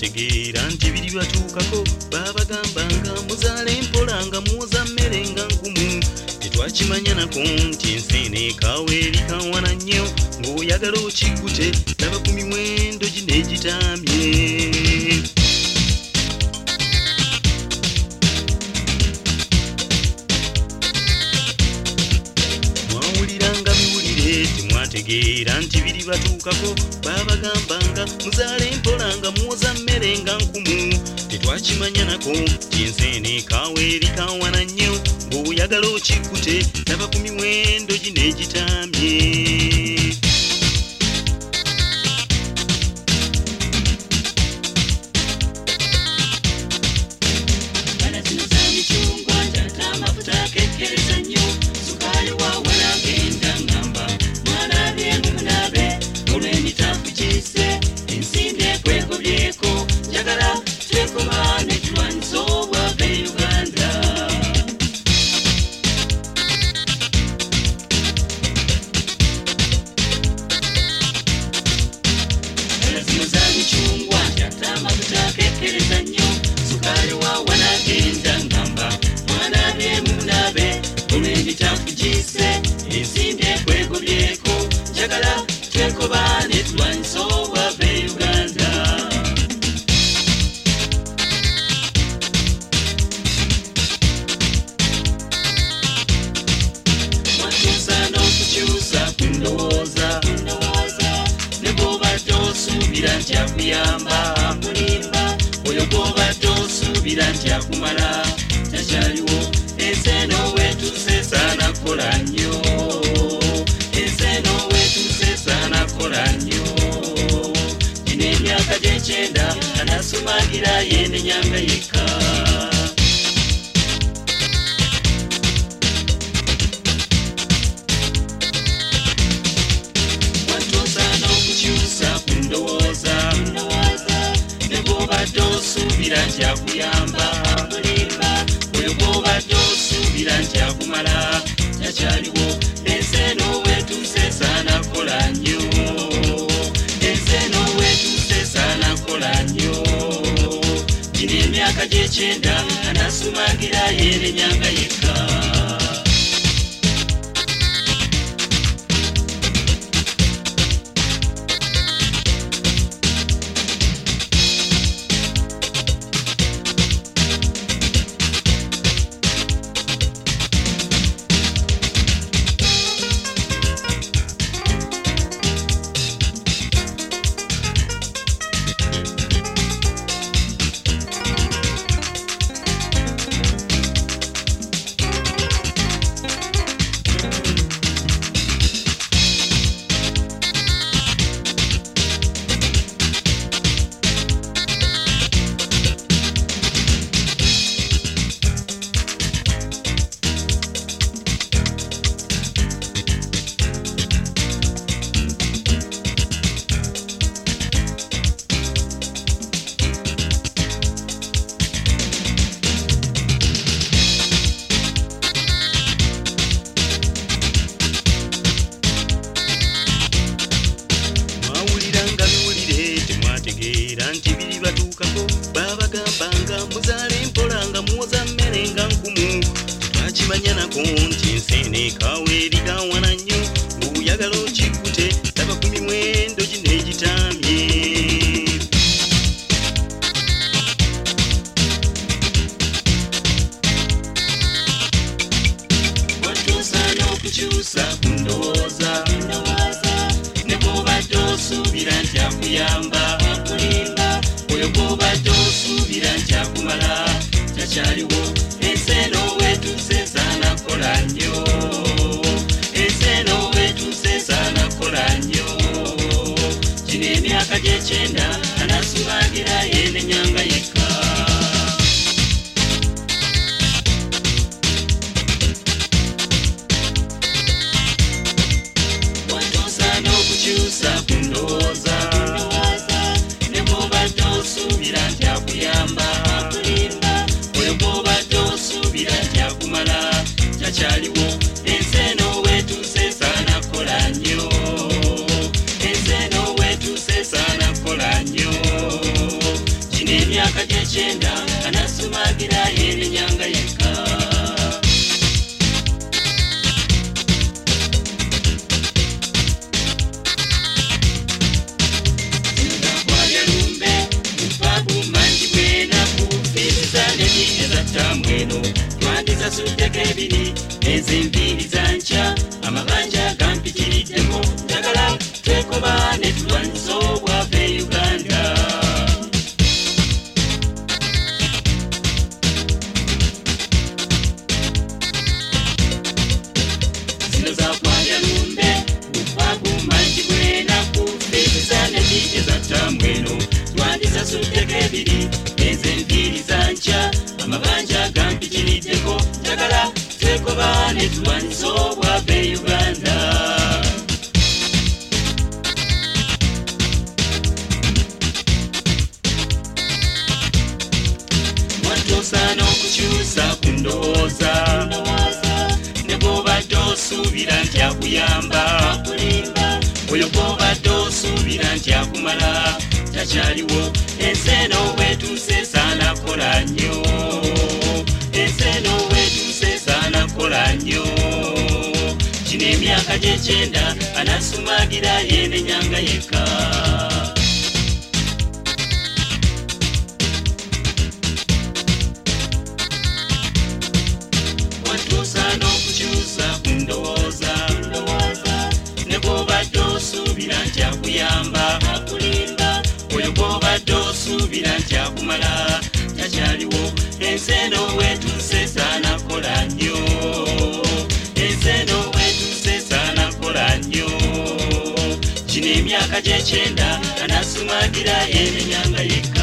temwategeera nti biri batuukako babagambanga muzaale mpola nga muwoza mmere nga nkumu tetwakimanya nako nti enseene kaweri kawana nnyo ng'oyagala okikute laba ku miwendo gino egitamye mwawuliranga biwulire temwategeera nti biri batuukako babagambanga muzaale mpola nga muwoza mmere nga nkumu tetwakimanya nako nti enseene kaweri kawana nnyo ng'oyagala okikute laba ku miwendo gino egitamye Yakuyamba kulimba oyo gobadde osuubira nti akumala takyaliwo enseeno weetuse saana kola nnyo enseeno weetuse saana kola nnyo gino emyaka gy'ekyenda anasumagira yeenenyanga yekka watuusaana okukyusa ku ndowooza osuubira nti akuyamba kulimba oyo gobadde osuubira nti akumala takyaliwo enseeno weetuse saana kola nnyo enseeno weetuse saana kola nnyo gino emyaka gy'ekyenda anasumagira yeenenyanga yekka nti biri batuukako babagambanga muzaale mpola nga muwoza mmere nga nkumu tetwakimanya nako nti enseene kaweri kawana nnyo ng'oyagala okikute laba ku miwendo gino egitamye watuusaana okukyusa ku ndowooza ne bw'obadde osuubira nti akuyamba oyo gobadde osuubira nti akumala takyaliwo enseeno weetuse saana kola nnyo enseeno weetuse saana kola nnyo gino emyaka gy'ekyenda anasumagira yeenenyanga yekka watuusaana okukyusa ku ndowooza emyaka gy'ekyenda anasumagira yenenyanga yekka. Sasudeko ebiri ez'enviiri za nkya amabanja gampitiriddeko njagala twekoba ne tulwanyisa obwavu e Uganda. Zino zakwalya lumbe bukwagu mangi bwenaku fiiziza neti ezattamu eno twandisasuddeko ebiri ez'enviiri za nkya amabanja gampitiriddeko njagala twekoba ne tulwanyisa obwavu e Uganda. Watosaana okukyusa ku ndowooza ne bw'obadde osuubira nti akuyamba oyo gw'obadde osuubira nti akumala takyaliwo. Ensi eno weetuuse esaana kola nnyo, ensi eno weetuuse esaana kola nnyo. Kino emyaka gy'ekyenda anasumagira yenenyanga yekka. Watuusaana okukyusa ku ndowooza ne bw'obadde osuubira nti akuyamba oyo gw'obadde osuubira nti akumala takyaliwo. Ensi eno weetuuse esaana kola nnyo, ensi eno weetuuse esaana kola nnyo. Kino emyaka gy'ekyenda anasumagira yenenyanga yekka.